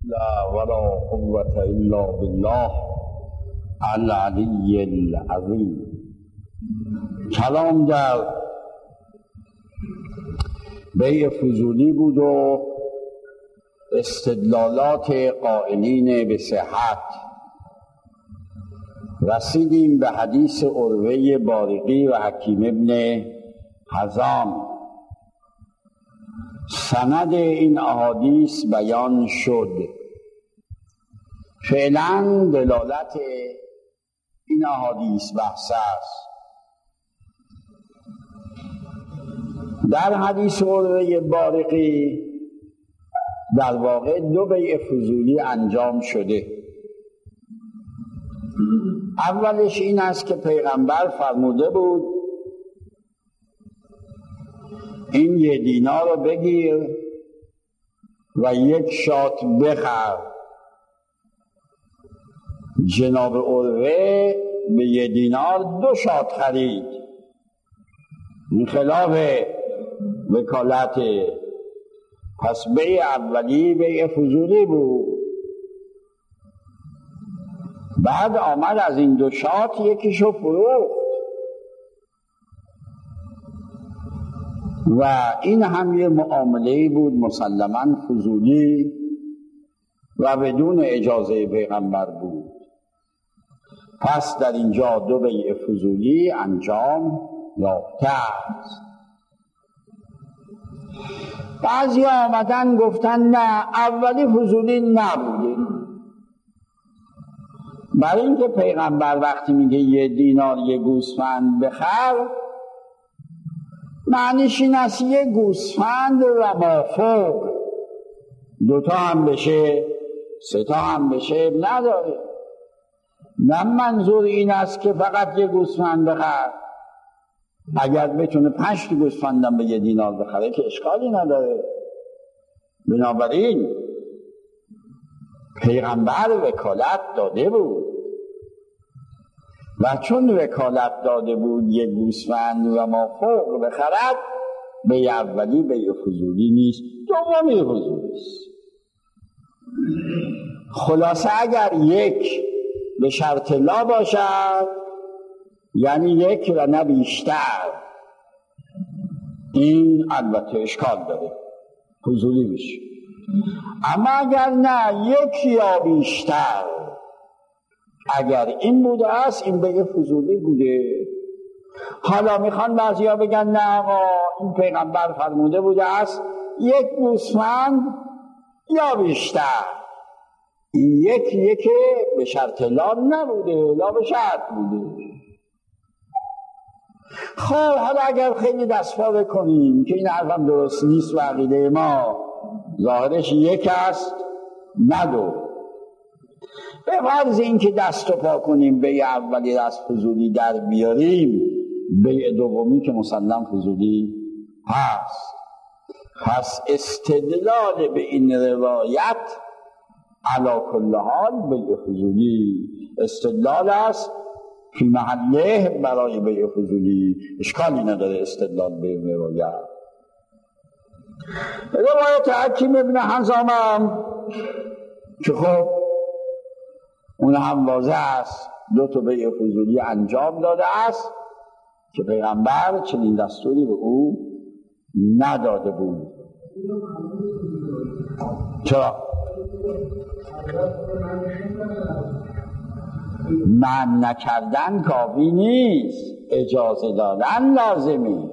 لا ولا قوة إلا بالله العلی العظیم. کلام در بیع فضولی بود و استدلالات قائلین به صحت. رسیدیم به حدیث عروه بارقی و حکیم ابن حزام. سند این احادیث بیان شد. فعلا دلالت این احادیث بحث است. در حدیث عروه بارقی در واقع دو بیع فضولی انجام شده. اولش این است که پیغمبر فرموده بود این 1 دینار رو بگیر و 1 شات بخر. جناب عروه به 1 دینار 2 شات خرید. این خلاف وکالت. پس بیع اولی بیع فضولی بود. بعد آمد از این 2 شات یکیشو فروخت و این هم یه معامله بود مسلماً فضولی و بدون اجازه پیغمبر بود. پس در اینجا 2 بیع فضولی انجام یافته است. بعضی آمدن گفتن نه اولی فضولی نبوده، برای اینکه پیغمبر وقتی میگه 1 دینار 1 گوسفند بخر، معنیش این است 1 گوسفند و مافوق، 2 تا هم بشه 3 تا هم بشه نداره. نه منظور این است که فقط 1 گوسفند بخر. اگر بتونه 5 تا گوسفندم به 1 دینار بخره که اشکالی نداره. بنابراین پیغمبر وکالت داده بود و چون وکالت داده بود 1 گوسفند و مافوق بخرد، بیع اولی بیع فضولی نیست، دومی فضولی است. خلاصه اگر 1 به شرط لا باشد، یعنی 1 و نه بیشتر، این البته اشکال داره، فضولی بشه. اما اگر نه 1 یا بیشتر، اگر این بوده است این بیع فضولی بوده. حالا میخوان بعضیا بگن نه آقا این پیغمبر فرموده بوده است 1 گوسفند یا بیشتر. این 1 به شرط لا نبوده، لا به شرط بوده. خب حالا اگر خیلی دستفا بکنیم که این حرفم درست نیست و عقیده ما ظاهرش 1 است نه 2، به فرض این که دست و پا کنیم بیع اولی از فضولی در بیاریم، بیع دومی که مسلم فضولی هست. پس استدلال به این روایت علی کل حال بیع فضولی استدلال است فی محله برای بیع فضولی، اشکالی نداره استدلال به این روایت. روایت حکیم ابن حزام هم که خب اون هم واضح است 2 تا بیع فضولی انجام داده است که پیغمبر چنین دستوری به او نداده بود. چرا؟ من نکردن کافی نیست، اجازه دادن لازمی.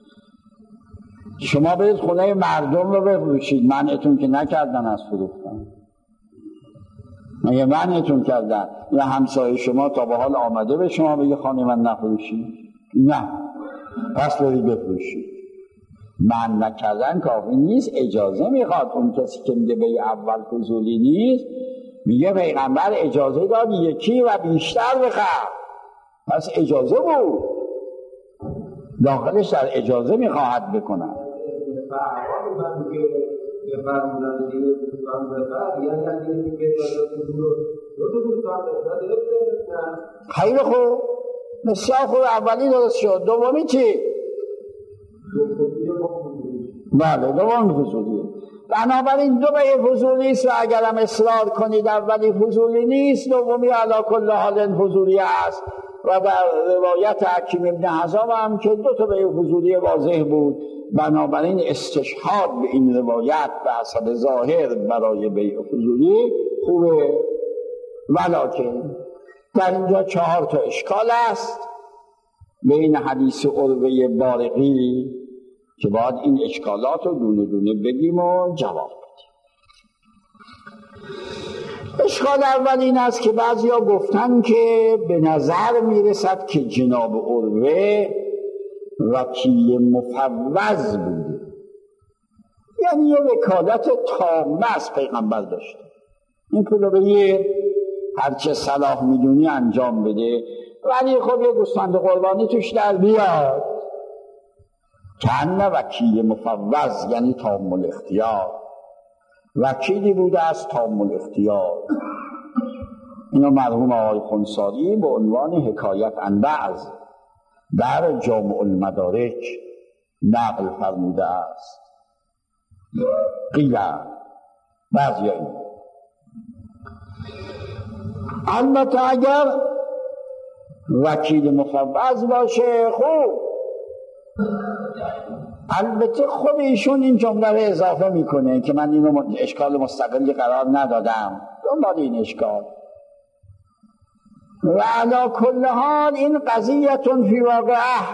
شما برید خونه مردم رو بفروشید، منعتون که نکردن از فروختن. مگه منعتون کردن یا همسایه شما تا به حال آمده به شما بگه خانه من نفروشید؟ نه، پس برید بفروشید. من نکردن کافی نیست، اجازه میخواد. اون کسی که میگه بیع اول فضولی نیست، میگه پیغمبر اجازه داد 1 و بیشتر بخر، پس اجازه بود، داخلش در اجازه میخواهد بکنن. خیلی خوب، بسیار خوب، اولی درست شد. دومی چی؟ بله دومی فضولیه. بنابراین دو بیع فضولی است و اگرم اصرار کنید اولی فضولی نیست دومی علی کل حال فضولی است. و در روایت حکیم ابن حزام هم که دو تا بیع فضولی واضح بود، بنابراین استشهاد به این روایت به حسب ظاهر برای بیع فضولی خوبه. ولکن در اینجا 4 تا اشکال است بین حدیث عروه بارقی که باید این اشکالات رو دونه دونه بگیم و جواب بدیم. اشکال اول این است که بعضیا گفتن که به نظر میرسد که جناب عروه وکیل مفوض بوده، یعنی یه وکالت تامه از پیغمبر داشته، این پولو به یه هرچه صلاح میدونی انجام بده، ولی خب یه گوسفند قربانی توش در بیاد. کنه وکیل مفوض یعنی تام الاختیار، وکیلی بوده از تام الاختیار. اینو مرحوم آقای خنساری به عنوان حکایت عن بعض در جامع المدارک نقل فرموده است. قیل بعضی این البته اگر وکیل مفوض باشه خوب، البته خود ایشون این جمله رو اضافه میکنه که من اینو اشکال مستقلی قرار ندادم دنبال این اشکال. و علی کل حال این قضیتون فی واقعه،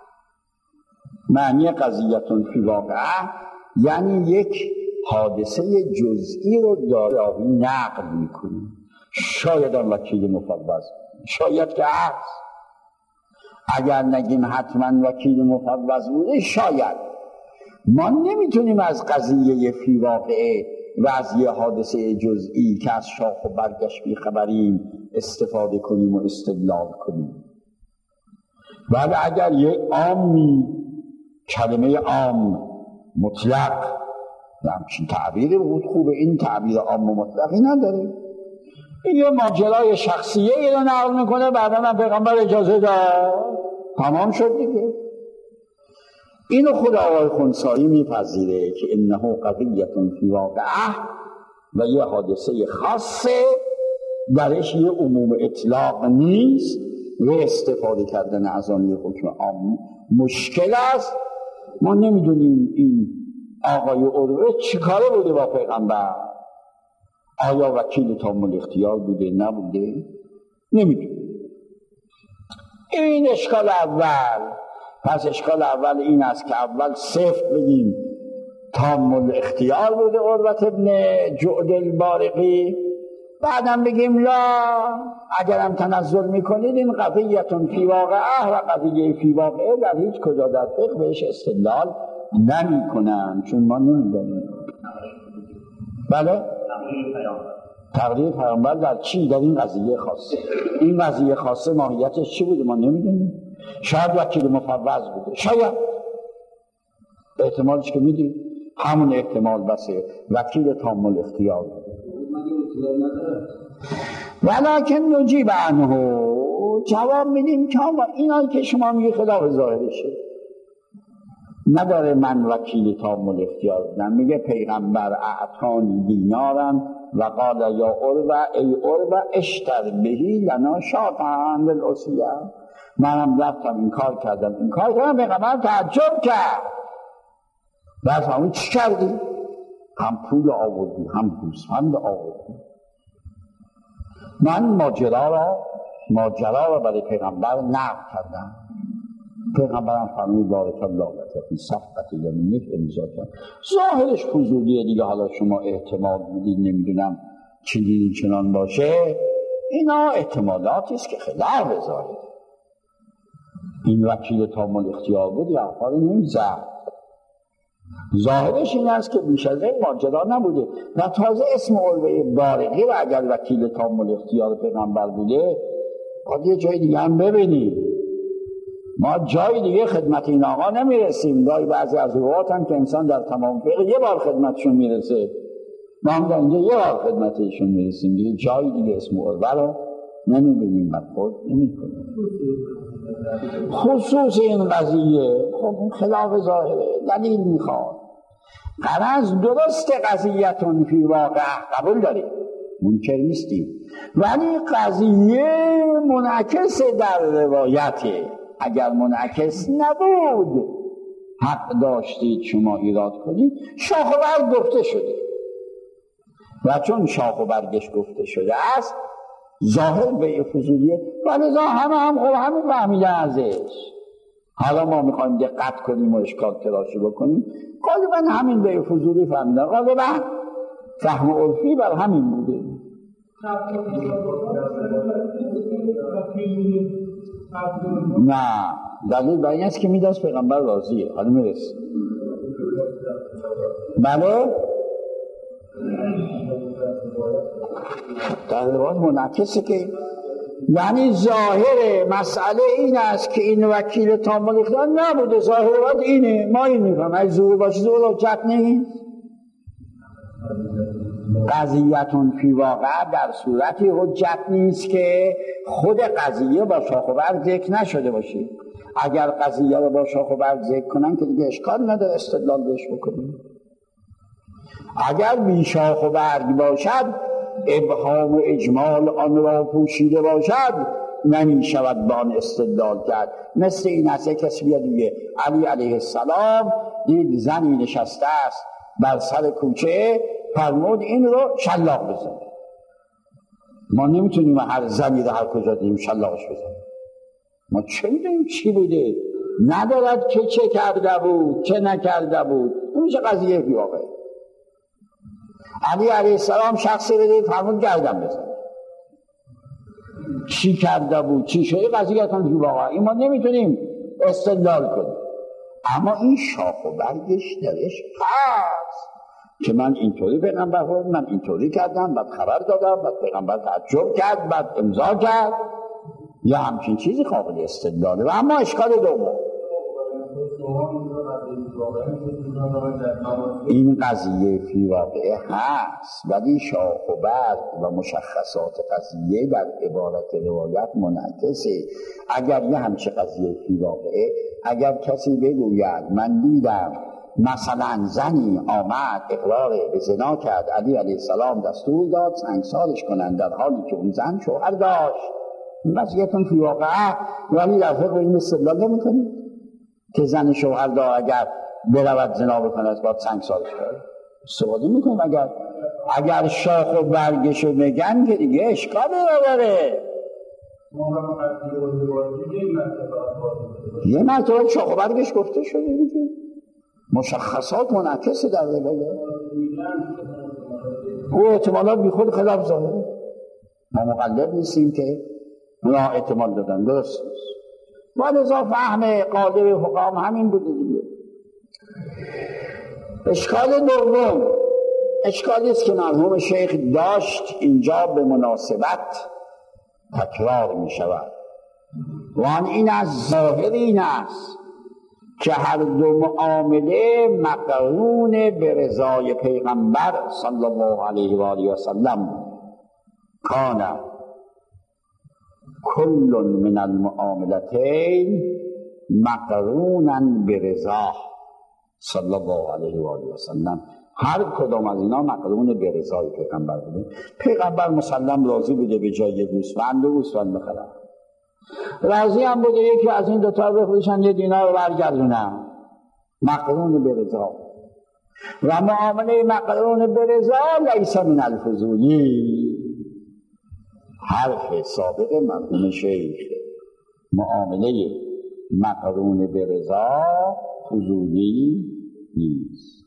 معنی قضیتون فی واقعه یعنی یک حادثه جزئی رو داره نقل میکنه. شاید هم وکیل مفوض، شاید که هست، اگر نگیم حتما وکیل مفوض بوده شاید. ما نمیتونیم از قضیه فی واقعه و از یه حادثه جزئی که از شاخ و برگش بیخبریم استفاده کنیم و استدلال کنیم. ولی اگر یه عامی، کلمه عام مطلق، همچین تعبیری بود خوبه، این تعبیر عام و مطلقی نداره، این یه ماجرای شخصیه ای رو نقل میکنه، بعدا هم پیغمبر اجازه داد، تمام شد دیگه. اینو خود آقای خنسایی میپذیره که انه قضیتون فی واقعه و یه حادثه خاصه، درش یه عموم اطلاق نیست و استفاده کردن از آن یه حکم عام مشکل است. ما نمیدونیم این آقای عروه چه کاره بوده با پیغمبر، آیا وکیل تام الاختیار بوده نبوده نمیدونیم. این اشکال اول. پس اشکال اول این است که اول صفت بگیم تام الاختیار بوده عروة ابن جعد البارقی، بعدم بگیم لا اگرم تنزل میکنید این قضیتون فی واقعه و قضیه فی واقعه در هیچ کجا در فقه بهش استدلال نمی کنن چون ما نمیدونیم. بله؟ تقریر پیامبر در چی؟ در این قضیه خاصه. این قضیه خاصه ماهیتش چی بوده ما نمیدونیم. شاید وکیل مفوض بوده، شاید احتمالش که میدیم همون احتمال بسه وکیل تام الاختیار بوده. ولکن نجیب عنه، جواب میدیم که اینایی که شما میگی خلاف ظاهرشه، نداره من وکیل تام الاختیار بودم. میگه پیغمبر اعطانی دینارم و قال یا عروه ای عروه اشتر بهی لنا شاطن للعصیه. منم رفتم این کار کردم پیغمبر تعجب کرد. بعد همون چی کردی؟ هم پول آوردی هم گوسفند آوردی. من ماجرا را برای پیغمبر نقل کردم. پیغمبرم فرمود بارک الله لک فی صفقة یمینک امضا کرد. ظاهرش فضولیه دیگه، حالا شما احتمال میدید نمیدونم چنین چنان باشه، اینا احتمالاتی است که خلاف ظاهره. این وکیل تام الاختیار بود یا حرفا رو نمیزد. ظاهرش این است که بیش از این ماجرا نبوده و تازه اسم عروه بارقی و اگر وکیل تام الاختیار پیغمبر بوده باید یه جای دیگه هم ببینیم. ما جای دیگه خدمت این آقا نمیرسیم. گاهی بعضی از اوقات هم که انسان در تمام فقه یه بار خدمتشون میرسه، ما هم در اینجا یه بار خدمتشون میرسیم دیگه، جای دیگه اسم عروه رو نمیبینیم و خود نمیکنیم. خصوص این قضیه خب خلاف ظاهره، دلیل میخواد. غرض درست قضیتون فی واقع قبول داریم، منکر نیستیم، ولی قضیه منعکس در روایته. اگر منعکس نبود حق داشتید شما ایراد کنید. شاخ و برگ گفته شده و چون شاخ و برگش گفته شده است ظاهر به فضولیه و لذا همه فهمیدن ازش. حالا ما میخوایم دقت کنیم و اشکال تراشی بکنیم، غالبا همین به فضولی فهمیدن، غالبا فهم عرفی بر همین بوده. نه دلیل بر این است که میدست پیغمبر راضیه. حالا میرسیم. بله در روایت منعکسه که یعنی ظاهر مسئله این است که این وکیل تامل اختیار نبوده. ظاهر روایت اینه، ما این میفهم. اگه زور باشه زور حجت نیست. قضیتون فی واقع در صورتی حجت نیست که خود قضیه با شاخ و برگ ذکر نشده باشه. اگر قضیه رو با شاخ و برگ ذکر کنن که دیگه اشکال نداره استدلال بهش بکنیم. اگر بی شاخ و برگ باشد، ابهام و اجمال آن را پوشیده باشد، نمی شود با آن استدلال کرد. مثل این است کسی بیاد دیگه علی علیه السلام دید زنی نشسته است بر سر کوچه، فرمود این رو شلاق بزن. ما نمیتونیم هر زنی رو هر کجا دیم شلاقش بزن. ما چه میدونیم چی بوده؟ ندارد که چه کرده بود چه نکرده بود. این میشه قضیه فی واقع. علی علیه السلام شخصی رو دید فرمود گردن بزن. چی کرده بود چی شده قضیه‌تون فی واقع. این ما نمیتونیم استدلال کنیم، اما این شاخ و برگش درش هست که من اینطوری پیغمبر فرمود، من اینطوری کردم، بعد خبر دادم، بعد پیغمبر تعجب کرد، بعد امضا کرد، یا همچین چیزی قابل استدلاله. و اما اشکال دوم این قضیه فی واقع هست، ولی شاخ و برگ و مشخصات قضیه در عبارت روایت منعکسه. اگر یه همچه قضیه فی واقعه، اگر کسی بگوید من دیدم مثلا زنی آمد اقرار به زنا کرد، علی علیه السلام دستور داد سنگسارش کنند، در حالی که اون زن شوهر داشت، این قضیهتون فی واقعه، ولی در فقه این استدلال نمی‌کنید که زن شوهر دار اگر برود زنا بکند باید سنگسارش کنند. استفاده میکنیم اگر شاخ و برگشو بگن که دیگه اشکالی نداره. یه مرتبه شاخ و برگش گفته شده دیگه، مشخصات منعکسه در روایت. او احتمالات بی خود خلاف ظاهره. ما مقلد نیستیم که اونا احتمال دادن، درست نیست. ولذا فهم قالب فقهام همین بوده دیگه. اشکال دوم اشکالی است که مرحوم شیخ داشت اینجا به مناسبت تکرار می شود و آن این از ظاهر این است که هر دو معامله مقرون به رضای پیغمبر صلی الله علیه و آله و سلم. کان کل من المعاملتین مقرونا به رضا صلی الله علیه و آله و سلم. هر کدام از اینا مقرون به رضای پیغمبر بوده. پیغمبر مسلم راضی بوده به جای گوسفند و گوسفند بخرن، راضی هم بوده یکی از این دوتا بفروشن یه دینار رو برگردونن، مقرون به رضا. و معامله مقرون به رضا لیس من الفضولی. حرف سابق مرحوم شیخ، معامله مقرون به رضا فضولی نیست.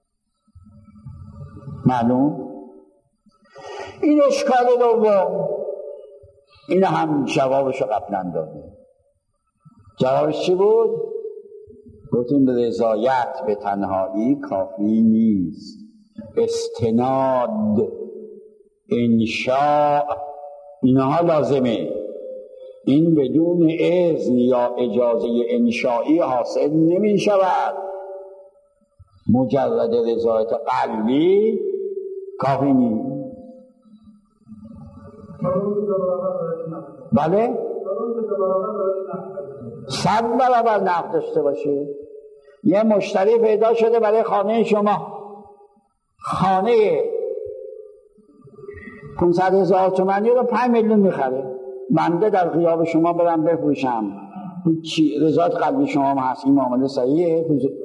معلوم؟ این اشکال دوم، این هم جوابشو قبلا دادیم. جوابش چی بود؟ گفتیم رضایت به تنهایی کافی نیست، استناد، انشاء، اینها لازمه. این بدون اذن یا اجازه انشائی حاصل نمی شود. مجرد رضایت قلبی کافی نیست. بله 100 برابر نقد داشته باشه. یه مشتری پیدا شده برای خانه شما، خانه 500,000 تومانی رو 5 میلیون میخره. بنده در غیاب شما برم بفروشم، چی رضایت قلبی شما هم هست؟ این معامله صحیحه؟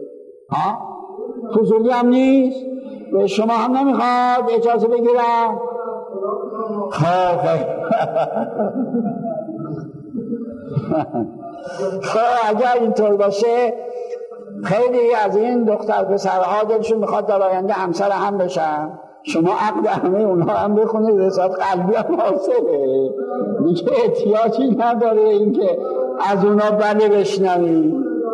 فضولی هم نیست؟ به شما هم نمیخواد اجازه بگیرم؟ خب اگر اینطور باشه خیلی از این دختر پسرها دلشون میخواد در آینده همسر هم بشن. شما عقد همه اونها هم بخونید، رضایت قلبی هم حاصله دیگه، احتیاجی نداره اینکه از اونا بله بشنوید.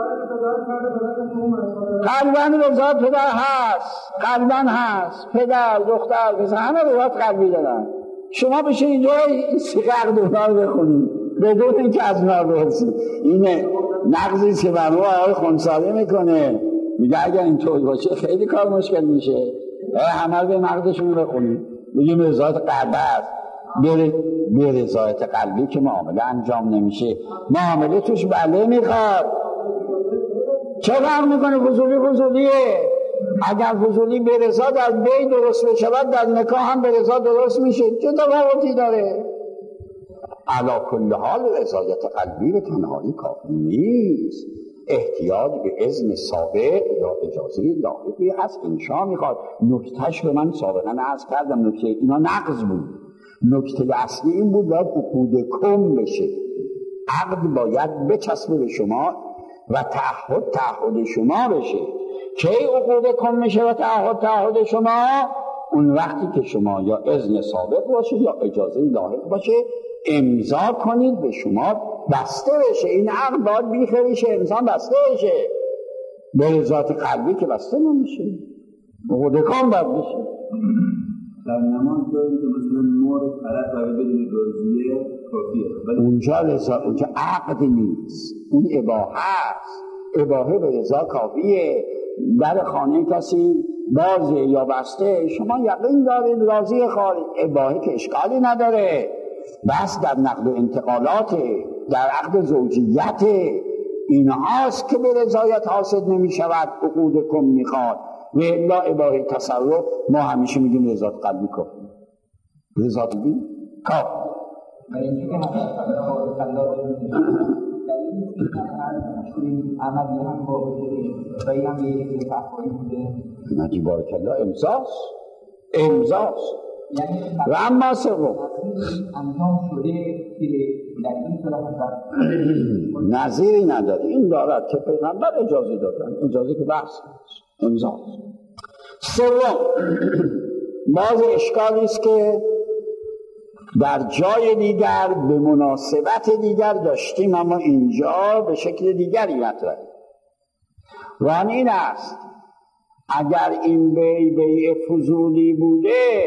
قلباً رضایت پدر هست، قلباً هست، پدر دختر پسر همه رضایت قلبی دارن. شما بشین اینجا عقد اونا رو بخونید بدون اینکه از اونا برسید. اینه نقضی که برای آقای خونساری میکنه، میگه اگر اینطور باشه خیلی کار مشکل میشه. همه به مقدشون بخونید، بگیم رضایت قلبی است. به رضایت قلبی که معامله انجام نمیشه، معامله توش بله میخواد. چه فرق میکنه؟ فضولیه. اگر فضولی به رضا در بی درست بشود، در نکاح هم به رضا درست میشه. چه تفاوتی داره؟ علی کل حال رضایت قلبی به تنهایی کافی نیست، احتیاج به اذن سابق یا اجازه لاحقی هست. انشا میخواد. نکتهش به من سابقا عرض کردم، نکته اینا نقض بود. نکته اصلی این بود باید عقود کم بشه، عقد باید بچسبه به شما و تعهد شما بشه. کی عقود کم میشه و تعهد شما؟ اون وقتی که شما یا اذن سابق باشه یا اجازه لاحق باشه، امضا کنید به شما بسته بشه. این عقد باید بیخریشه، انسان بسته بشه. به رضایت قلبی که بسته نمیشه، عقود کم باید بشه. در نماز داریم که مثلا مورد طرف باید بدون راضیه کافیه، اونجا عقد نیست، اون اباحه است. اباحه به رضا کافیه. در خانه کسی بازه یا بسته، شما یقین دارید راضی خارج، اباحه که اشکالی نداره. بس در نقل و انتقالات، در عقد زوجیت، اینهاست که به رضایت حاصل نمی شود، عقود کم میخواد. و الا اباحه تصرف ما همیشه میگیم رضایت قلبی کافی. رضایت قلبی کافی. نجی بارک الله امضاست. و اما سوم نظیری نداره. این دارد که پیغمبر اجازه دادن، اجازه که بحث امضاست. سوم باز اشکالی است که در جای دیگر به مناسبت دیگر داشتیم، اما اینجا به شکل دیگری مطرحه. و این است اگر این بیع فضولی بوده،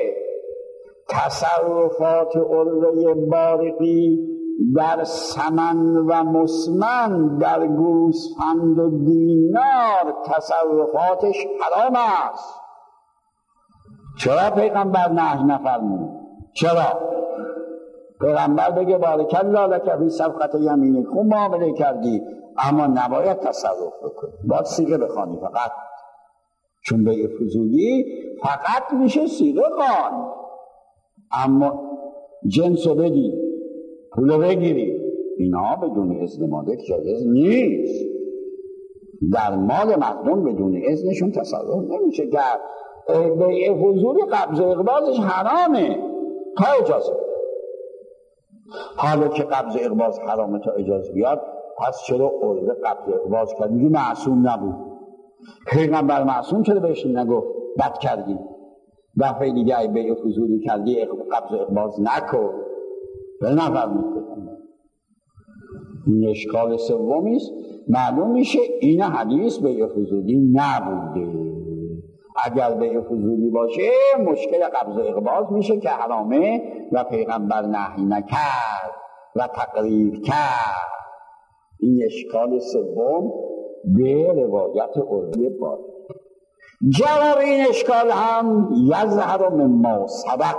تصرفات عروه بارقی در سمن و مسمن، در گوسفند و دینار تصرفاتش حرام است. چرا پیغمبر نهی نفرمود؟ چرا؟ پیغمبر بگه بارک الله لک فی صفقة یمینک، خوب معامله کردی، اما نباید تصرف بکنی، باید صیغه بخوانی فقط. چون بیع فضولی فقط میشه صیغه خوان، اما جنس رو بدی، پول رو بگیری، اینا بدون اذن مالک جایز نیست. در مال مردم بدون اذنشون تصرف نمیشه کرد. بیع فضولی قبض و اقباضش حرامه تا اجازه بیاد. حالا که قبض و اقباض حرامه تا اجازه بیاد، پس چرا عرضه قبض و اقباض کرد؟ میگه معصوم نبود. پیغمبر معصوم چرا بهش نگفت بد کردی؟ دفعه دیگه ای بیع فضولی کردی قبض و اقباض نکن. نفرمود پیغمبر. این اشکال سومی است. معلوم میشه این حدیث بیع فضولی نبوده. اگر بیع فضولی باشه مشکل قبض و اقباض میشه که حرامه و پیغمبر نهی نکرد و تقریر کرد. این اشکال سوم به روایت عروه بارقی. جواب این اشکال هم یظهر مما سبق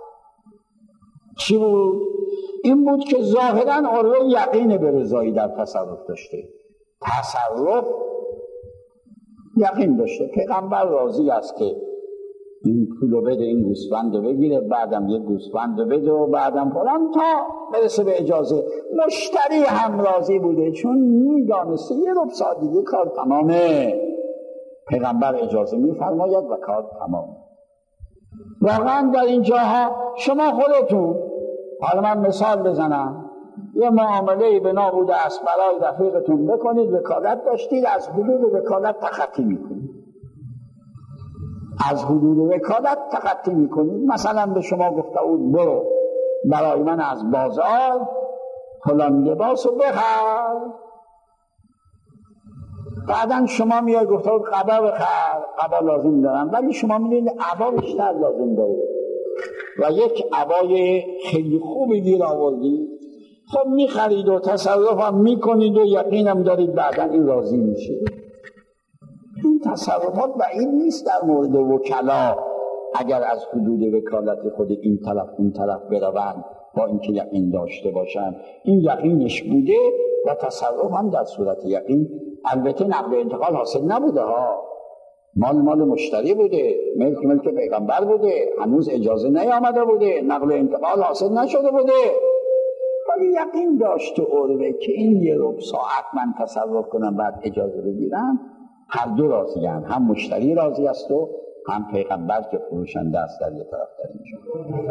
چی بود؟ این بود که ظاهراً عروه یقین به رضایی در تصرف داشته، تصرف یقین داشته، پیغمبر راضی است که این پولو بده، این گوسفندو بگیره، بعدم یه گوسفندو بده و بعدم فلان تا برسه به اجازه. مشتری هم راضی بوده چون میدانسته یه ربع ساعت دیگه کار تمامه، پیغمبر اجازه میفرماید و کار تمام. واقعا در این جاها شما خودتون، حالا من مثال بزنم، یه معامله به نابود است برای رفیقتون بکنید، وکالت داشتید، از حدود وکالت تخطی میکنید، از حدود وکالت تخطی میکنید. مثلا به شما گفته بود برو برای من از بازار فلان لباس رو بخر، بعدا شما میای گفته بود قبا بخر، قبا لازم دارم، ولی شما میدونید عبا بیشتر لازم داره و یک عبای خیلی خوبی گیر آوردید، خب میخرید و تصرف هم میکنید و یقینم دارید بعدا این راضی میشه. این تصرفات بعید نیست در مورد وکلا اگر از حدود وکالت خود این طرف اون طرف بروند، با اینکه یقین داشته باشن این یقینش بوده و تصرف هم در صورت یقین. البته نقل و انتقال حاصل نبوده ها، مال مشتری بوده، ملک پیغمبر بوده، هنوز اجازه نیامده بوده، نقل و انتقال حاصل نشده بوده، ولی یقین داشته عروه که این یه ربع ساعت من تصرف کنم بعد اجازه بگیرم. هر دو راضی هم مشتری راضی است و هم پیغمبر که فروشنده است در یه طرف در اینجا.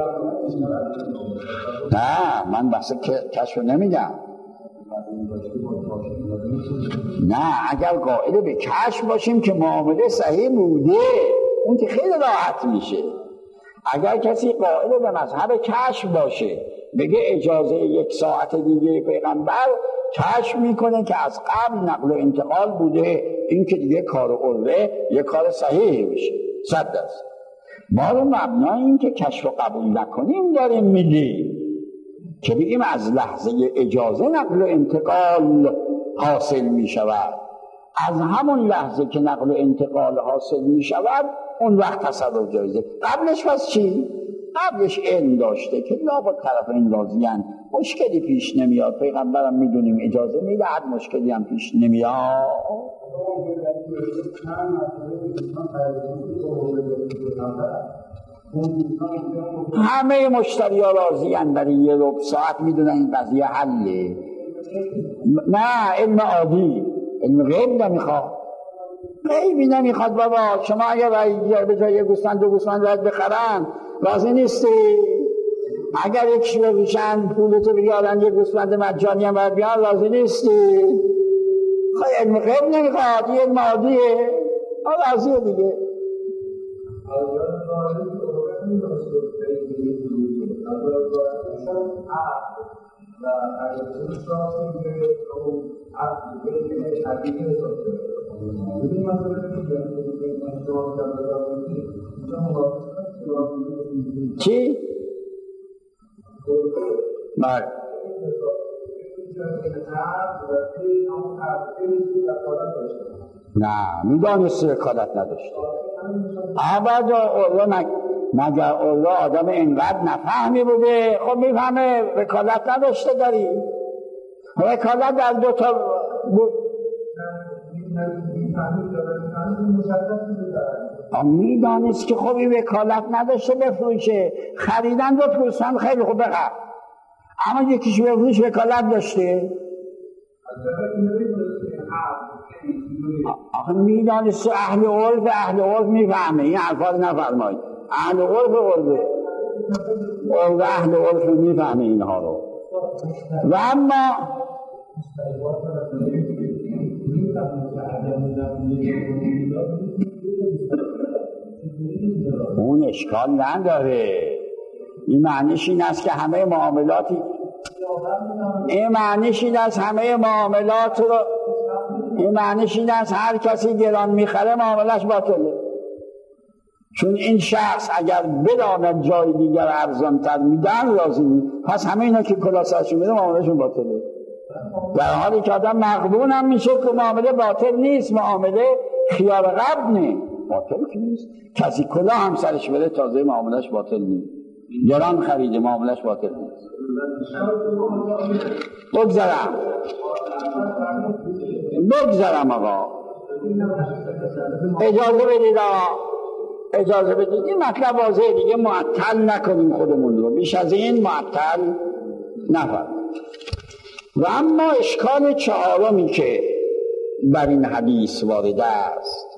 نه من بحث کشف نمیگم، نه اگر قائل به کشف باشیم که معامله صحیح بوده اون که خیلی راحت میشه. اگر کسی قائل به مذهب کشف باشه بگه اجازه یک ساعت دیگه پیغمبر، کشف میکنه که از قبل نقل و انتقال بوده، این که دیگه کار عروه یه کار صحیح میشه 100%. ما رو مبنای این که کشف و قبول نکنیم داریم میدیم که بگیم از لحظه اجازه نقل و انتقال حاصل میشود، از همون لحظه که نقل و انتقال حاصل میشود اون وقت تصرف جایزه. قبلش پس چی؟ قبلش علم داشته که لابد طرفین راضی‌اند، مشکلی پیش نمیاد، پیغمبرم میدونیم اجازه میدهد، مشکلی هم پیش نمیاد. همه مشتری ها راضی‌اند برای یه ربع ساعت، میدونن این قضیه حله. نه علم عادی، علم غیب نمیخواد، غیبی نمیخواد بابا. شما اگر به جای گوسفند دو گوسفند باید بخرن راضی نیستی، اگر یک شیوه بشن پولتو بیارن یه گوسفند مجانی هم باید بیان راضی نیستی. خواهی علم غیب نمیخواد، یه علم عادیه، راضیه دیگه. چی؟ بله نه میدانسته وکالت نداشته. ابدا مگر الله آدم اینقدر نفهمی بوده؟ خب میفهمه وکالت نداشته داری. وکالت در دو تا میدانست که خب این وکالت نداشته بفروشه، خریدن بفروشن خیلی خوب بخر، اما یکیش بفروش وکالت داشته. آخه میدانست اهل عرف میفهمه، این حرفا رو نفرمایید. اهل عرف اهل عرف میفهمه اینها رو. و اما اون اشکال نداره. این معنیش این است که همه معاملاتی، این معنیش این است همه معاملات رو، این معنیش این است هر کسی گران میخره معاملش باطله، چون این شخص اگر بداند جای دیگر ارزانتر میدن راضی نیست، پس همه اینا که کلاسهشون میده معاملشون باطله. در حالی که آدم مغبون هم میشه که معامله باطل نیست، معامله خیار غبنه، باطل که نیست. کسی کلا هم سرش بره تازه معاملش باطل نیست، گران خریده معاملش باطل نیست. بگذرم آقا، اجازه بدید آقا، اجازه بدید این مطلب واضحه دیگه، معطل نکنیم خودمون رو، بیش از این معطل نفرمایید. و اما اشکال چهارمی که بر این حدیث وارد است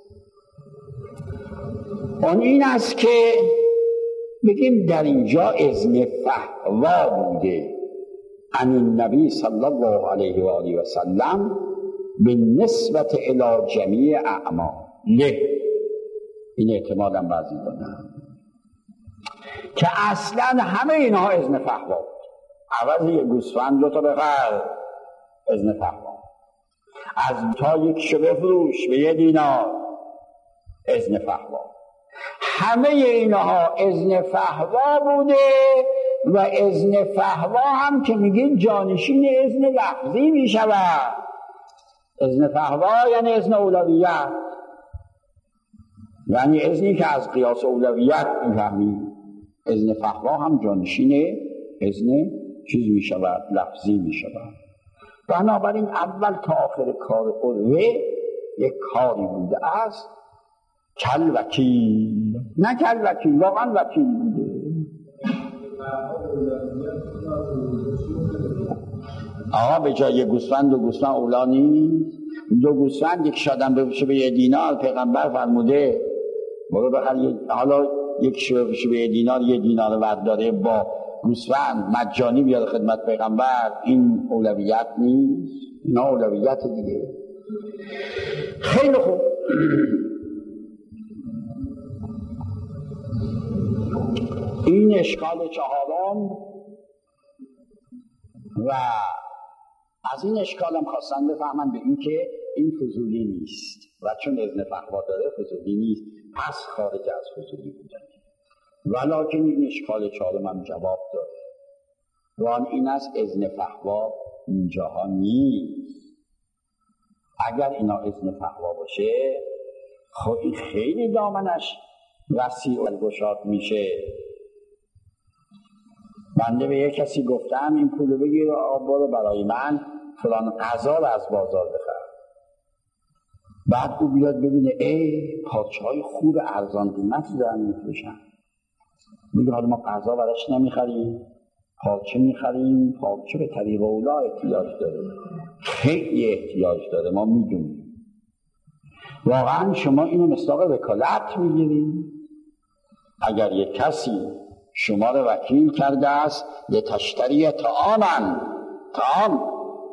اون این است که بگیم در اینجا اذن فحوا بوده عن النبی صلی الله علیه و آله و سلم به نسبت الی جمیع اعماله. این احتمالاً بعضی دادن که اصلا همه اینها اذن فحوا بود. عوض یک گوسفند 2 تا بخر اذن فحوا، از تا 1 شو بفروش به 1 دینار اذن فحوا. همه اینها اذن فحوا بوده و اذن فحوا هم که میگه جانشین اذن لفظی میشود. اذن فحوا یعنی اذن اولویت، یعنی اذنی که از قیاس اولویت میفهمید. اذن فحوا هم جانشین اذن چیز میشود، لفظی میشود. بنابراین اول تا آخر کار عروه یک کاری بوده است کل وکیل، نه کل وکیل، واقعا وکیل بوده. آقا به جای گوسفند 2 گوسفند اولا نیست؟ 2 گوسفند یک شادن بفروشه به 1 دینار، پیغمبر فرموده برو بخر، حالا 1 شو بفروشه به 1 دینار، 1 دینار ورد داره با گوسفند مجانی بیاد خدمت پیغمبر، این اولویت نیست؟ نه اولویت دیگه. خیلی خوب. این اشکال چهارم و از این اشکال هم خواستن بفهمن به این که این فضولی نیست و چون اذن فحوا داره فضولی نیست، پس خارج از فضولی بودن. ولکن این اشکال چهارم هم جواب داره و آن این است اذن فحوا اینجاها نیست. اگر اینا اذن فحوا باشه خب این خیلی دامنش وسیع و گشاد میشه. بنده به یک کسی گفتم این پولو بگیر و برو برای من فلان غذا رو از بازار بخر. بعد او بیاد ببینه پارچه‌های خوب ارزان قیمتی دارن میفروشن. میگه حالا ما غذا براش نمیخریم، پارچه میخریم. پارچه به طریق اولا احتیاج داره، خیلی احتیاج داره، ما میدونیم. واقعا شما اینو مصداق وکالت میگیرید. اگر یک کسی شما رو وکیل کرده است لتشتری طعام،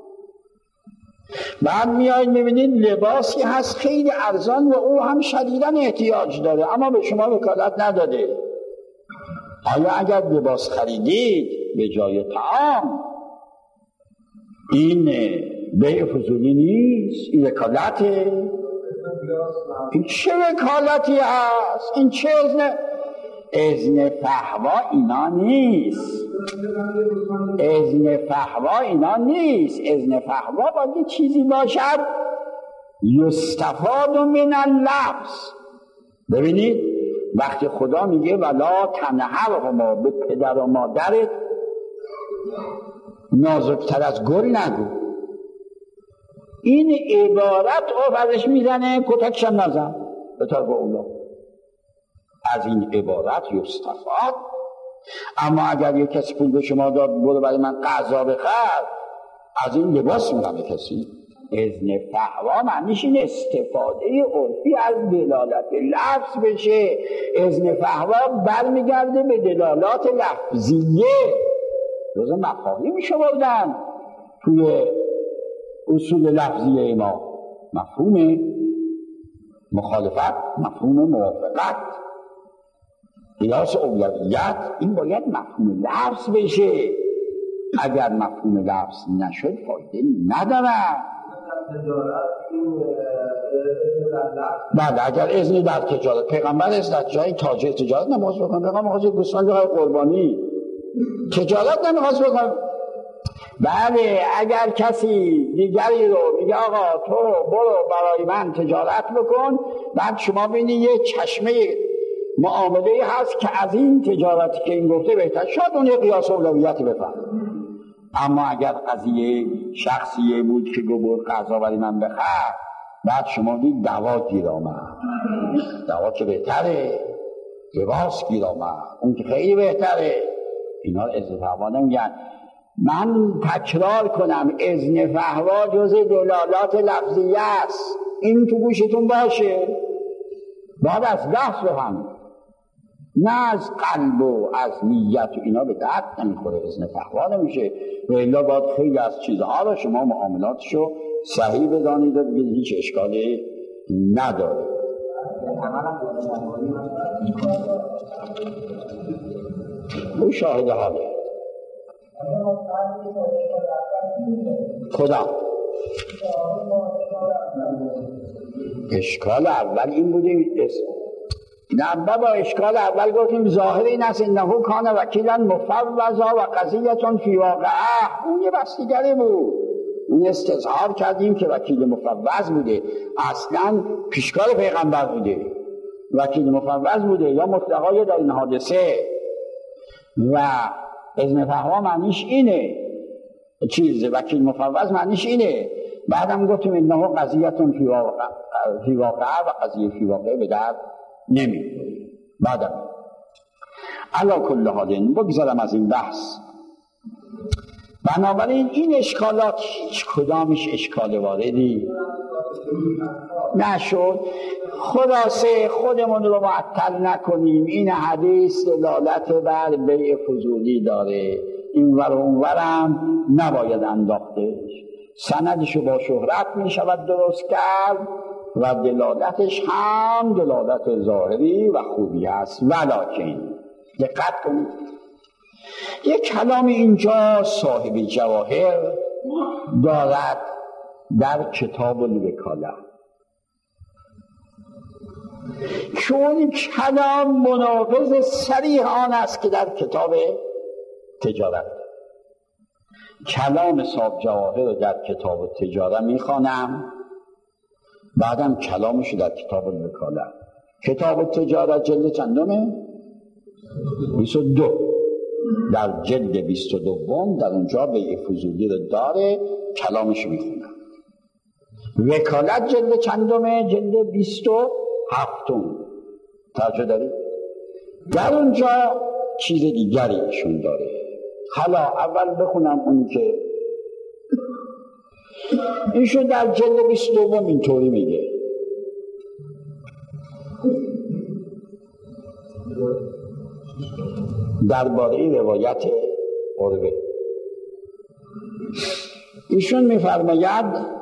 بعد میایید میبینید لباسی هست خیلی ارزان و او هم شدیداً احتیاج داره اما به شما وکالت نداده. آیا اگر لباس خریدید به جای طعام این بیع فضولی نیست؟ این وکالته؟ این چه وکالتی هست؟ این چه اذن فحوا اینا نیست. اذن فحوا اینا نیست. اذن فحوا باید چیزی باشد یستفاد من اللفظ. ببینید وقتی خدا میگه ولا تنهرهما، به پدر و مادرت نازکتر از گل نگو، این عبارت ازش میزنه کتکشم نزن به طرف اولا. از این عبارت یستفاد. اما اگر یک کسی پول به شما داد برو برای من غذا بخر، از این لباس میگم کسی. اذن فحوا معنیش این استفاده عرفی از دلالت لفظ بشه. اذن فحوا برمیگرده به دلالات لفظیه. روز مفاهیم شمردن توی اصول لفظیه ما، مفهوم مخالفت، مفهوم موافقت، قیاس اولویت، این باید مفهوم لفظ بشه. اگر مفهوم لفظ نشد فایده نداره. بله اگر اذن در تجارت، پیغمبر از در جای تاجر تجارت نماز بکنه، پیغمبر می‌خواد گوسفند بخره قربانی، تجارت نمی‌خواد بکنه. بله اگر کسی دیگری رو میگه آقا تو برو برای من تجارت بکن، بعد شما ببینید یه چشمه معامله هست که از این تجارتی که این گفته بهتر، شاید اون یه قیاس اولویتی بفهم. اما اگر قضیه شخصیه بود که گفت غذا برای من بخر، بعد شما دید دعوا گیر آمد، دوا که بهتره، لباس گیر آمد، اون که خیلی بهتره. اینا اذن فهوا نمیگن. من تکرار کنم، اذن فهوا جز دلالات لفظیه است. این تو گوشتون باشه، باید از دست بفهمید، نه از قلب و از نیت و اینا به درد نمیخوره، اذن فهوا نمیشه. و الا باید خیلی از چیزها رو شما معاملاتشو صحیح بدانید و بگید هیچ اشکالی نداره. او شاهد حاله کدام اشکال اول این بوده. نه بابا، اشکال اول گفتیم ظاهر این است انه کان وکیلا مفوضا و قضیه فی واقعه. اون یه بس دیگری بود. اون استظهار کردیم که وکیل مفوض بوده، اصلا پیشکار پیغمبر بوده، وکیل مفوض بوده یا مطلقا در این حادثه. و اذن فهوا معنیش اینه، وکیل مفوض معنیش اینه. بعدم گفتیم انه قضیه فی واقعه و قضیه فی واقعه به درد نمیخوره. بعدم علی کل حال بگذارم از این بحث. بنابراین این اشکالات هیچ کدامش اشکال واردی نشد. خلاصه خودمون رو معطل نکنیم. این حدیث دلالت بر بیع فضولی داره، این ور و اون ورم نباید انداختش. سندشو با شهرت می شود درست کرد و دلالتش هم دلالت ظاهری و خوبی است. ولکن دقت کنید، یک کلام اینجا صاحب جواهر دارد در کتاب الوکاله، چون کلام مناقض صریح آن است که در کتاب تجارت. کلام صاحب جواهر رو در کتاب تجارت میخوانم، بعدم کلامش در کتاب الوکاله. کتاب تجارت جلد چندمه؟ 22. در جلد 22 در اونجا بیع فضولی رو داره، کلامش میخونم. وکالت جلد چندمه؟ جلد 27. توجه دارید؟ در اونجا چیز دیگری ایشون داره. حالا اول بخونم اونی که ایشون در جلد 22 اینطوری میگه: درباره روایت عروه ایشون میفرماید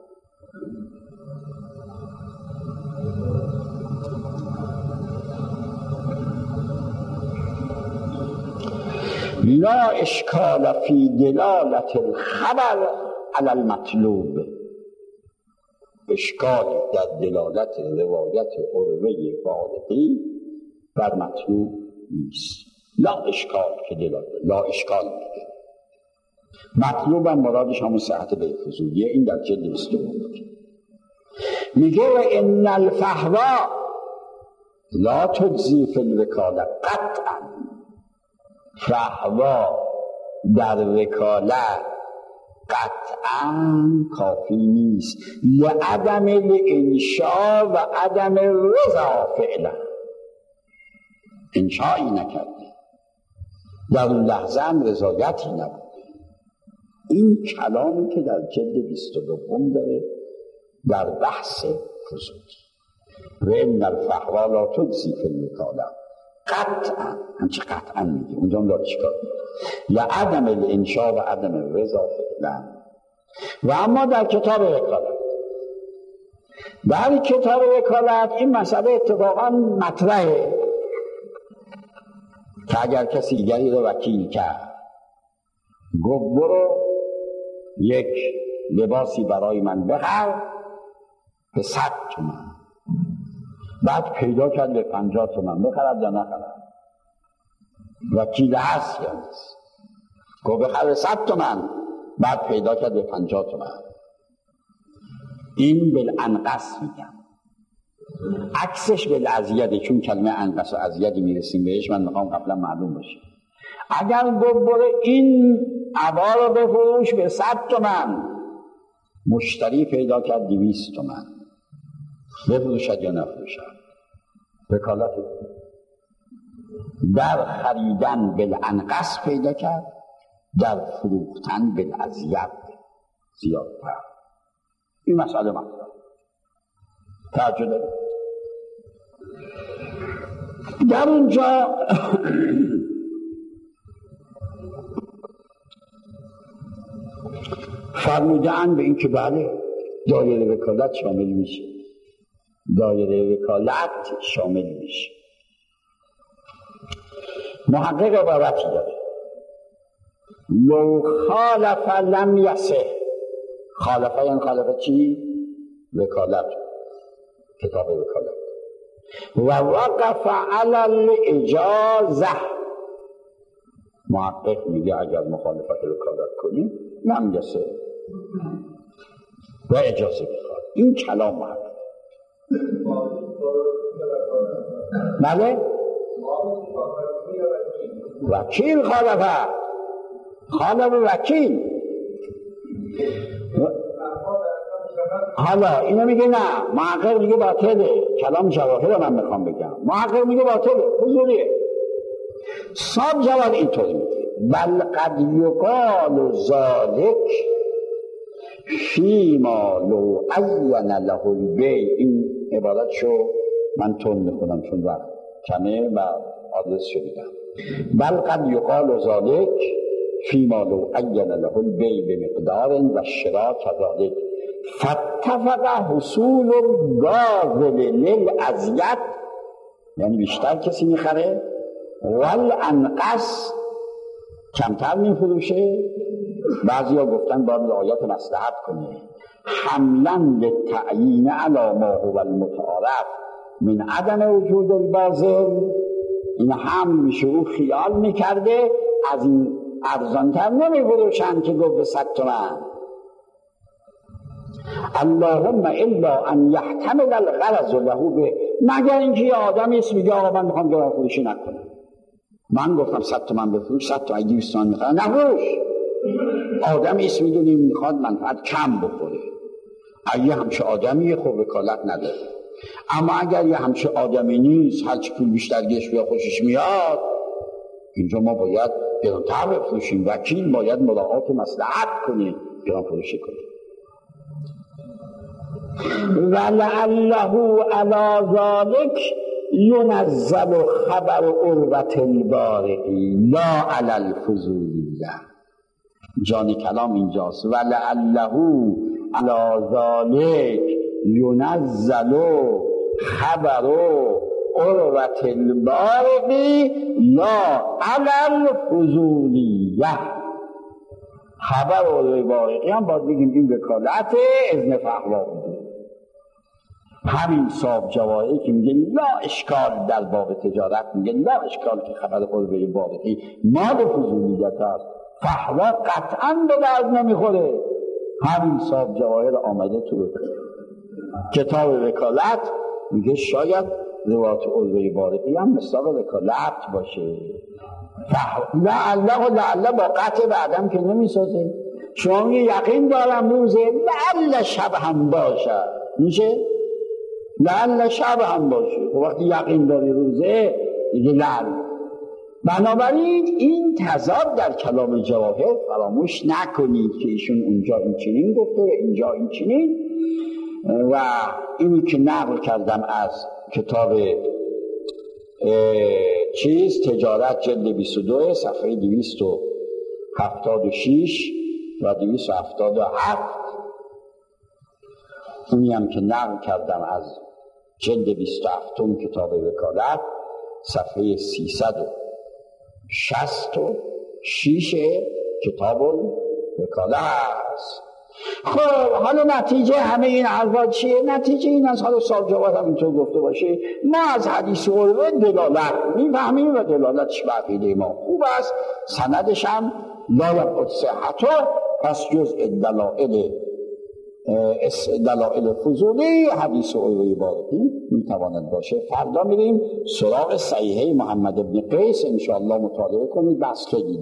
لا اشکال فی دلالت الخبر علی المطلوب. اشکالی در دلالت روایت عروه فارقی بر مطلوب نیست. لا اشکال که دلالت لا اشکال میگه. مطلوب هم مرادش همون صحت بیع فضولیه. این در جلد 22 میگه و ان الفهوا لا تجزی فی الوکاله قطعا. فهوا در وکاله قطعا کافی نیست، لعدم الانشاء و عدم رضا فعلا. انشایی نکرده، در اون لحظه هم رضایتی نبوده. این کلامی که در جلد 22 داره در بحث فضولی. و ان الفهوا لا تجزی فی الوکاله قطعا، همچه قطعا میگه اونجا هم داره چیکار یا عدم الانشاء و عدم الرضا فعلا. و اما در کتاب وکالت، در کتاب وکالت این مسئله اتفاقا مطرحه که اگر کسی دیگری رو وکیل کرد، گفت برو یک لباسی برای من بخر به 100 تومن، بعد پیدا کرد به 50 تومن، بخرد یا نخرد؟ وکیل هست یا نیست؟ گفت بخر به 100 تومن، بعد پیدا کرد به 50 تومن. این بالانقص میگم، عکسش بالازید، چون کلمه انقص و ازیدی میرسیم بهش، من میخوام قبلا معلوم باشه. اگر گفت برو این عبا رو بفروش به 100 تومن، مشتری پیدا کرد 200 تومن، بفروشد یا نفروشد. وکالت در خریدن بالانقص پیدا کرد، در فروختن بالازید زیادتر. این مسئله مطرح توجه دارید. در اونجا فرمودن به این که بله دایره وکالت شامل میشه، دایره وکالت شامل میشه. محقق عبارتی داره لو خالف لم یصح. خالفه یعنی خالفه چی؟ وکالت، کتاب وکالت. و وقف علی الاجازه. محقق میگه اگر مخالفت وکالت کنی لم یصح و اجازه بخواد. این کلام محقق. بله وکیل خالفه، خالف وکیل. حالا اینو میگه نه، محقق میگه باطله. کلام جواهر رو من میخوام بگم. محقق میگه باطله، حضوریه. صاحب جواب اینطور میگه بل قد یقال ذلک فیما لو عین له البیع. این عبارت شو من تون میخونم چون وقت کمه و آدرس شدیدم. بل قد یقال ذلک فیما لو عین له البیع بمقدار و شراء كذلک فاتفق حصول الغاضب للازید، یعنی بیشتر کسی میخره، والانقص کمتر میفروشه. بعضی ها گفتن باید رعایت مصلحت کنه. حملا للتعیین علی ما هو المتعارف من عدم وجود الباطل. این حمل میشه، او خیال میکرده از این ارزانتر نمیفروشن که گفت به 100 تومن. اللهم الا ان یحتمل الغرض له به، مگر اینکه یه آدمی است میگه آقا من میخوام گران فروشی نکنم، من گفتم 100 تومن بفروش، 100 تومن 200 تومن میخوام نفروش. آدمی است میدونی میخواد منفعت کم بخوره. اگه همچه آدمی خب وکالت نداره. اما اگر یه همچه آدمی نیست، هرچی پول بیشتر گشت یا خوشش میاد، اینجا ما باید گرانتر بفروشیم. وکیل باید مراعات مصلحت کنه، گران فروشی کنه. ولعله علی ذلک ینزل خبر عروة البارعی لا علی الفضولیه. جان کلام اینجاست. ولعله علی ذلک ینزل خبر عروة البارعی لا علی الفضولیه. خبر عروة البارعی هم باید بگیم این وکالت اذن فحوا بوده. همین صاحب جواهری که میگه لا اشکال در باب تجارت، میگه لا اشکال که خبر عروة البارعی مال فضولیت است، فحوا قطعا به درد نمیخوره. همین صاحب جواهر آمده تو کتاب وکالت میگه شاید روایت عروة البارعی هم مثال وکالت باشه. لعله با قطع بعدم که نمیسازه. شما میگه یقین دارم روزه، لعله شب هم باشه، میشه لعله شب هم باشه. وقتی یقین داری روزه دیگه لعله. بنابراین این تضاد در کلام جواهر فراموش نکنید که ایشون اونجا این چنین گفته و اینجا این چنین. و اینی که نقل کردم از کتاب تجارت جلد 22 صفحه 276 و 277، اونی هم که نقل کردم از جلد 27 کتاب وکالت صفحه 366 کتاب وکالت. خب حالا نتیجه همه این حرفا چیه؟ نتیجه این از حالا صاحب جواد هم اینطور گفته باشه ما از حدیث عروه دلالت میفهمیم و دلالتش به عقیده ما خوب است، سندش هم لا یبعد صحته. پس جز دلائل فضولی حدیث عروه بارعی میتواند باشه. فردا میریم سراغ صحیحه محمد بن قیس، انشاءالله مطالعه کنید، بحث خیلی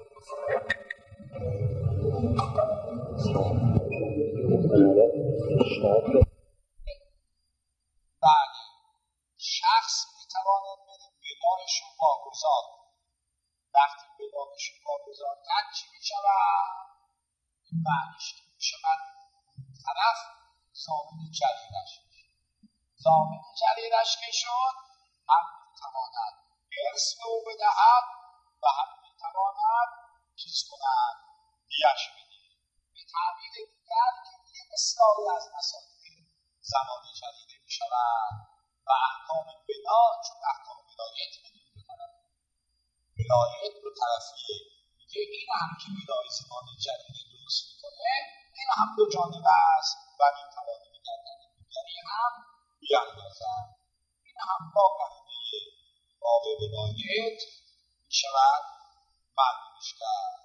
داره. بله، شخص میتواند بره بدایش رو واگذار. وقتی بدایش رو واگذار کرد چی میشود؟ این معنیش که میشود طرف ضامن جریرش میشه. ضامن جریرش که شد، هم میتواند ارث به او بدهد و هم میتواند چیز کند، دیش بده. به تعبیر دیگر که یه اصلاحی از مسائل زمان جریره میشود و احکام بنا، چون احکام ولایت دو طرف، ولایت دو طرفیه، میگه این هم که ولای زمان جریره درست میکنه، این هم دو جانب است و این توانه میگردن دیگری هم بیاندازن. این هم با قرینه باب ولایت میشود معلومش کرد.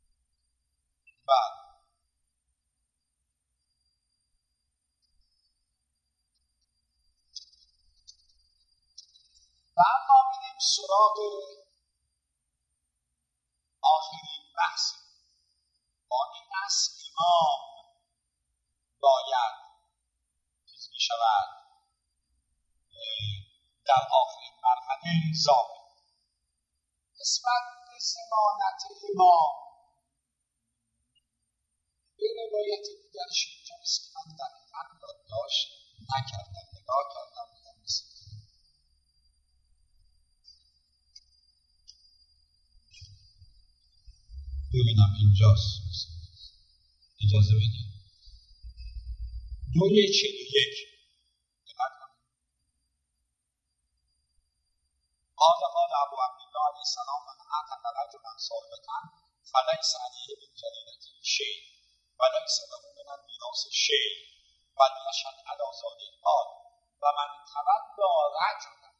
بعد و اما میریم سراغ آخرین بحث. با این است امام باید چیز می شود در آخرین مرحله ضابط نسبت به ضمانت امام. به روایت دیگرش اینجاست که من دقیقاً یادداشت نکردم، نگاه کردم ببینم اینجاست. اجازه بدید. 2:41 قال ابو عبدالله علیه السلام من اعتق رجلا سابقا فلیس علیه من جریرته شیء ولیس له من المیراث شیء ولیشهد علی ذلک قال و من تولى رجلا.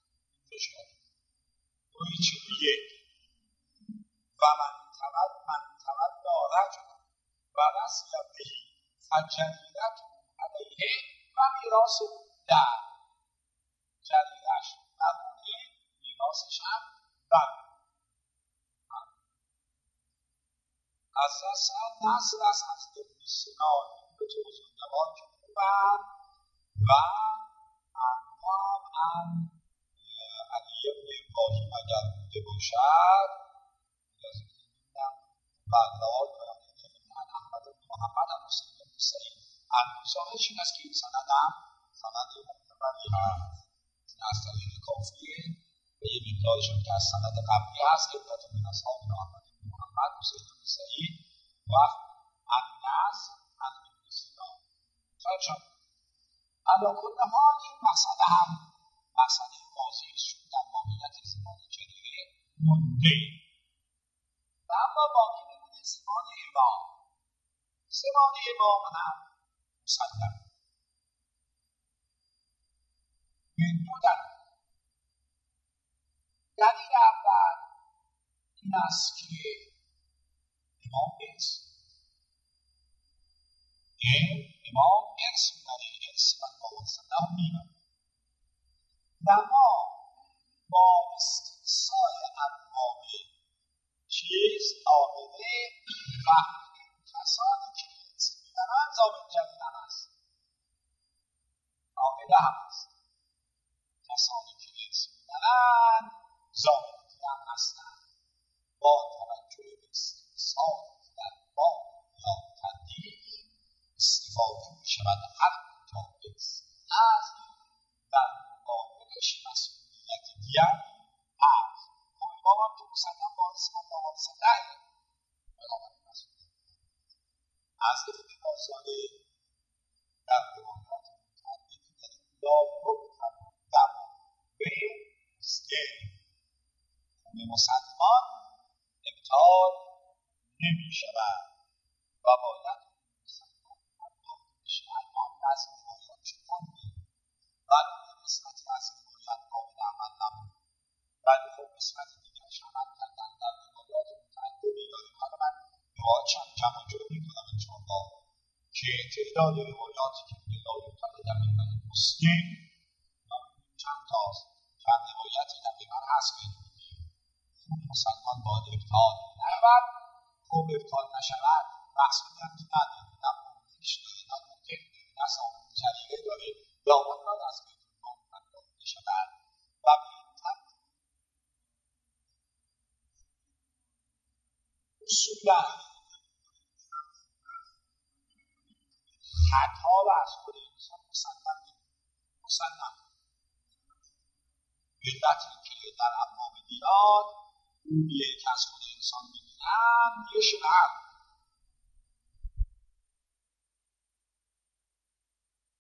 2:41 و من تولى رجلا و رضی به فجریرته علیه و میراث در جریرش درونه میراثش هم در از نصر از ابن سینا به توضیحات که خوبن و انوام ان علی ابن ابراهیم اگر بوده باشد بردار ان احمد بن محمد هم مسلم بن سعید انوزاهش این است که این سند هم سند معتبری هست. این از طریق کافیه به یه مقدارش هم که از سند قبلی هست عدت من اصحاب احمد بن محمد مسلم بن سعید و النصر از ابن سینا. فرشان علا کل حال این مسئله هم مسئله واضحی شد در ماهیت زمان جریره مونده و اما باقی میمونه زمان امام. زمان امام هم مسلم به دو دلیل اول این است که امام ارث میبره، ارث من با واسطه میبره و ما با استثنای انواع چیز عامله فهمیدیم کسانی که ارث میبرن ضامن جریرن هست. عامله هم هست کسانی که ارث میبرن ضامن جریرن هستند. با توجه به استثنای در باب یا تدیل استفاده می شود هر کجا ارث هست در مقابلش مسئولیت دیگر هست. امام هم که مسلم وارث من با وارثته بنابراین مسئولیت از گفته بازاره در روایات متعددی در لا یکتب دم به مسکین خون مسلمان ابطال نمی شود و باید مسلمان الله بشه. الان از روایات شکنده ولی قسمتی از روایات قابل عمل نبود ولی خب قسمت دیگرش عمل کردن. در روایات متعددی داریم. حالا من روایات چند کم و جور میکنم انشاءالله که تعداد روایاتی که میگه لا یکتب دم مسکین چند تاست، چند روایتی دقیقا هست که خون مسلمان باید ابطال نرود. خب ابطال نشود مسئولیت نداره، نه ممکنش داره، نه ممکن داره، نه ضامن اصولا خطا رو از خود انسان مسلم علتی که در ابواب میاد اون که از خود انسان میگیرن یه شرط